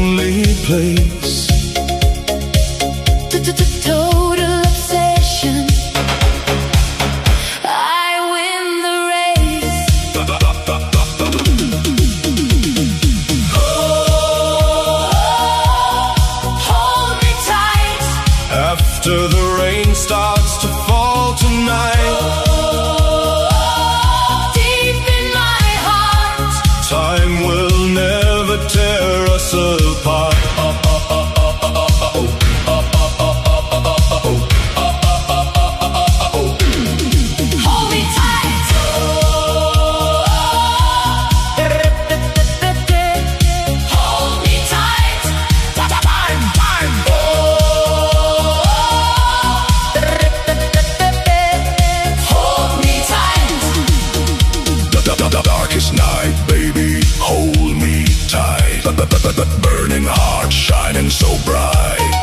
lonely place. Total obsession. I win the race. Hold me tight. After the rain starts to fall tonight, Deep in my heart, time will never tear us apart. hold me tight. Hold me tight. Hold me tight. The darkest night, baby, hold me tight. Burning heart shining so bright.